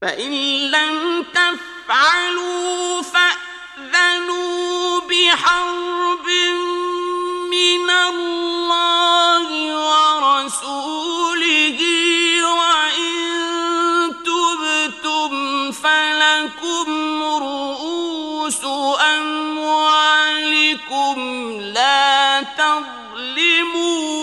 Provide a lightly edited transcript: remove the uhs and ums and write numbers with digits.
فإن لم تفعلوا فأذنوا بحرب من الله ورسوله، وإن تبتم فلكم رؤوس أموالكم لا تظلمون